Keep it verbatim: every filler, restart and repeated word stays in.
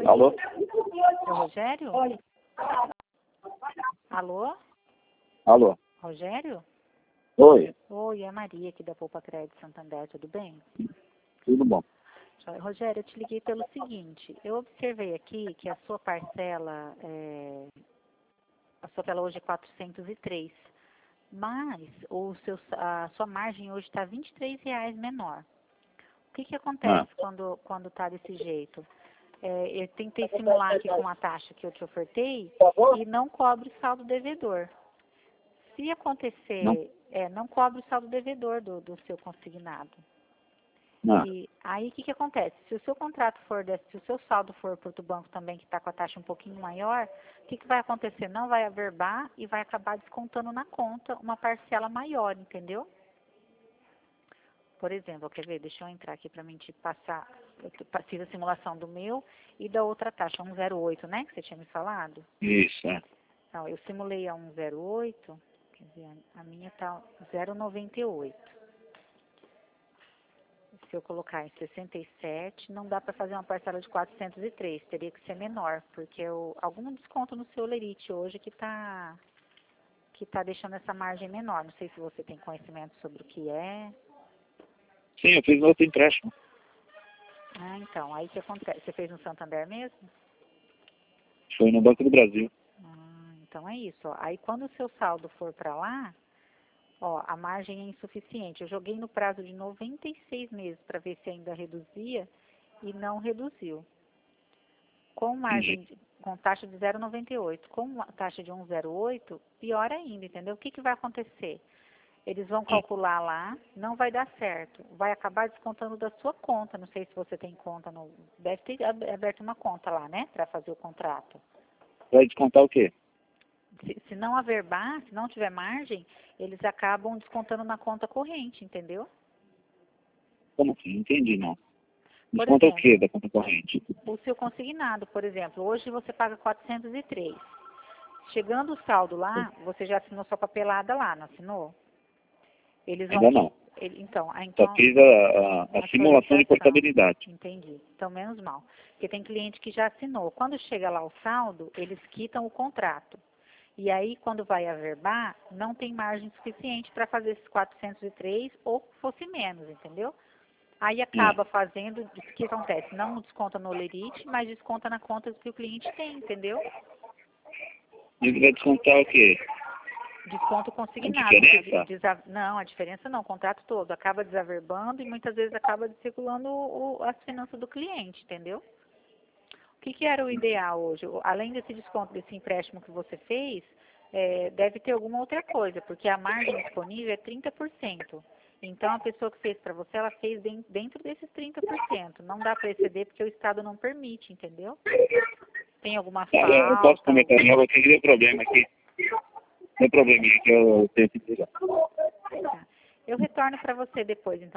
Alô? É o Rogério? Alô? Alô? Rogério? Oi, Oi, é a Maria aqui da Poupa Crédito Santander, tudo bem? tudo bom? Rogério, eu te liguei pelo seguinte, eu observei aqui que a sua parcela, é, a sua parcela hoje é quatrocentos e três, mas o seu, a sua margem hoje está vinte e três reais menor. O que que acontece Ah, quando quando está desse jeito? É, eu tentei simular aqui com a taxa que eu te ofertei e não cobre o saldo devedor. Se não? acontecer, é, não cobre o saldo devedor do, do seu consignado. Ah, E aí o que que acontece? Se o seu contrato for desse, se o seu saldo for para outro banco também que está com a taxa um pouquinho maior, o que que vai acontecer? Não vai averbar e vai acabar descontando na conta uma parcela maior, entendeu? Por exemplo, quer ver? Deixa eu entrar aqui para mim te passar. Eu fiz a simulação do meu e da outra taxa, um zero oito, né? Que você tinha me falado. isso, é. Então, eu simulei a um zero oito, quer dizer, a minha está zero noventa e oito. Se eu colocar em sessenta e sete, não dá para fazer uma parcela de quatrocentos e três, teria que ser menor, porque eu, algum desconto no seu lerite hoje que está que tá deixando essa margem menor. Não sei se você tem conhecimento sobre o que é. Sim, eu fiz outro empréstimo. Ah, então, aí o que acontece? Você fez no Santander mesmo? Foi no Banco do Brasil. Ah, então é isso, ó. Aí quando o seu saldo for para lá, ó, a margem é insuficiente. Eu joguei no prazo de noventa e seis meses para ver se ainda reduzia e não reduziu. Com margem, de, com taxa de zero vírgula noventa e oito, com uma taxa de um vírgula zero oito, pior ainda, entendeu? O que que vai acontecer? Eles vão Ah, calcular lá, não vai dar certo. Vai acabar descontando da sua conta. Não sei se você tem conta, no, deve ter aberto uma conta lá, né? Para fazer o contrato. vai descontar o quê? Se, se não averbar, se não tiver margem, eles acabam descontando na conta corrente, entendeu? Como assim? Não entendi, não. Por Desconta o quê exemplo, da conta corrente? o seu consignado, por exemplo, hoje você paga quatrocentos e três. Chegando o saldo lá, você já assinou sua papelada lá, não assinou? Eles vão Ainda te... não. ele- Então, ah, Só então, fiz a, a, a simulação de atualização. portabilidade. Entendi. Então, menos mal. Porque tem cliente que já assinou. Quando chega lá o saldo, eles quitam o contrato. E aí, quando vai averbar, não tem margem suficiente para fazer esses quatrocentos e três ou fosse menos, entendeu? Aí Ah, acaba fazendo, o que acontece? Não desconta no lerite, mas desconta na conta que o cliente tem, entendeu? ele vai descontar o quê? Desconto A consignado. Porque diferença? desa- não, a diferença não, o contrato todo. Acaba desaverbando e muitas vezes acaba circulando o, o- as finanças do cliente, entendeu? O que que era o ideal hoje? O- Além desse desconto, desse empréstimo que você fez, é, deve ter alguma outra coisa, porque a margem disponível é trinta por cento. Então, a pessoa que fez para você, ela fez den- dentro desses trinta por cento. Não dá para exceder porque o Estado não permite, entendeu? Tem alguma Tá, eu posso falta? comentar, Algum... não, porque deu problema aqui. Deu probleminha que eu tenho que tirar. Tá. Eu retorno para você depois, então.